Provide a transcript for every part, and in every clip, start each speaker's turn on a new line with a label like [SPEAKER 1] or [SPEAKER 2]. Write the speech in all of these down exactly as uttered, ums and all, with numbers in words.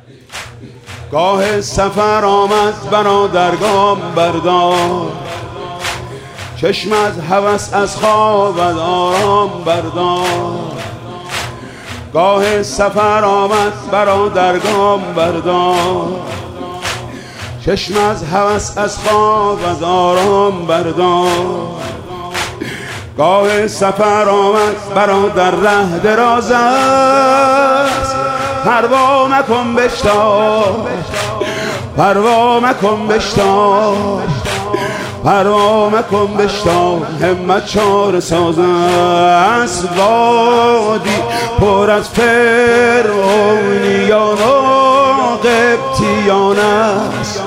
[SPEAKER 1] گاه سفر آمد برادرگام بردار، چشم از هوس از خوابت آرام بردار. گاه سفر آمد برادرگام بردار، چشم از هوس از خوابت آرام بردار. گاه سفر آمد برادر ره دراز است، پروا مکن بشتاب، پروا مکن بشتاب، پروا مکن بشتاب. همت چاره ساز است، وادی پر از فرعونیان و قبطیان است.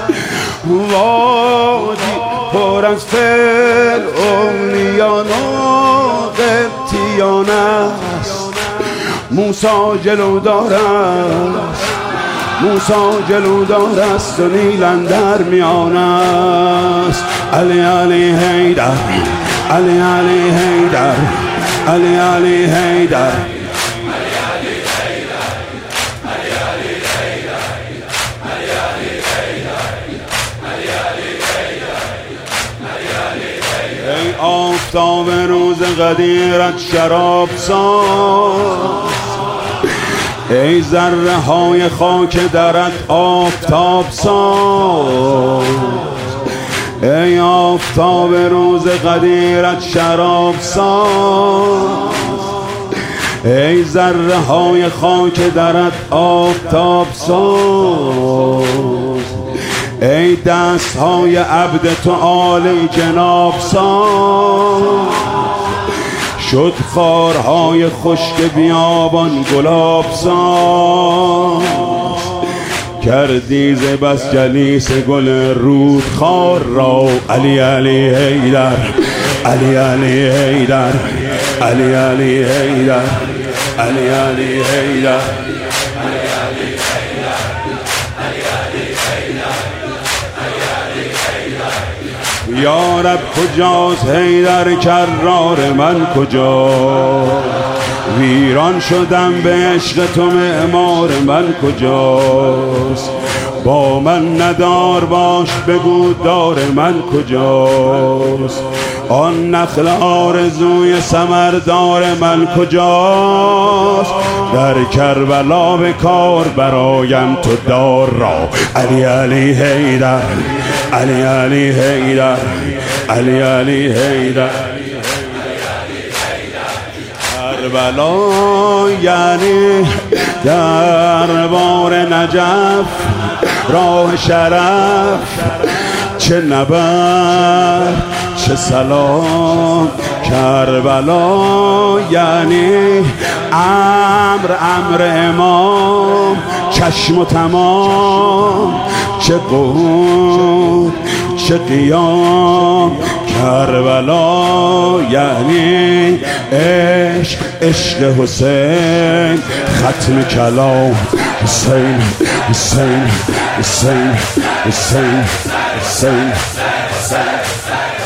[SPEAKER 1] وادی پر از فرعونیان و قبطیان است. موسی جلودار است، موسی جلودار است و نیل اندر میان است. علی علی حیدر، علی علی حیدر، علی علی حیدر. ای آفتاب روز قدیرت شراب ساز، ای ذره های خاک درت آفتاب ساز. ای آفتاب روز قدیرت شراب ساز، ای ذره های خاک درت آفتاب ساز. ای دست های عبد تو عالی جناب ساز، شد خارهای خشک بیابان گلاب ساز. کردی ز بس جلیس گل رودخار را. علی علی حیدر، علی علی حیدر، علی علی حیدر، علی علی حیدر. یا رب کجاست حیدر کرار من کجاست؟ ویران شدم به عشق تو معمار من کجاست؟ با من ندار باش بگو دار من کجاست؟ آن نخل آرزوی ثمردار من کجاست؟ در کربلا به کار برایم تو دار را. علی علی حیدر، علی علی حیدر، علی علی حیدر. کربلا یعنی دربار نجف، راه شرف. چه نبرد چه سلام. کربلا یعنی امر امر امام، چشم و تمام. چه قهود چه قیام. کربلا یعنی عشق عشق حسین، ختم کلام. حسین حسین حسین حسین حسین حسین.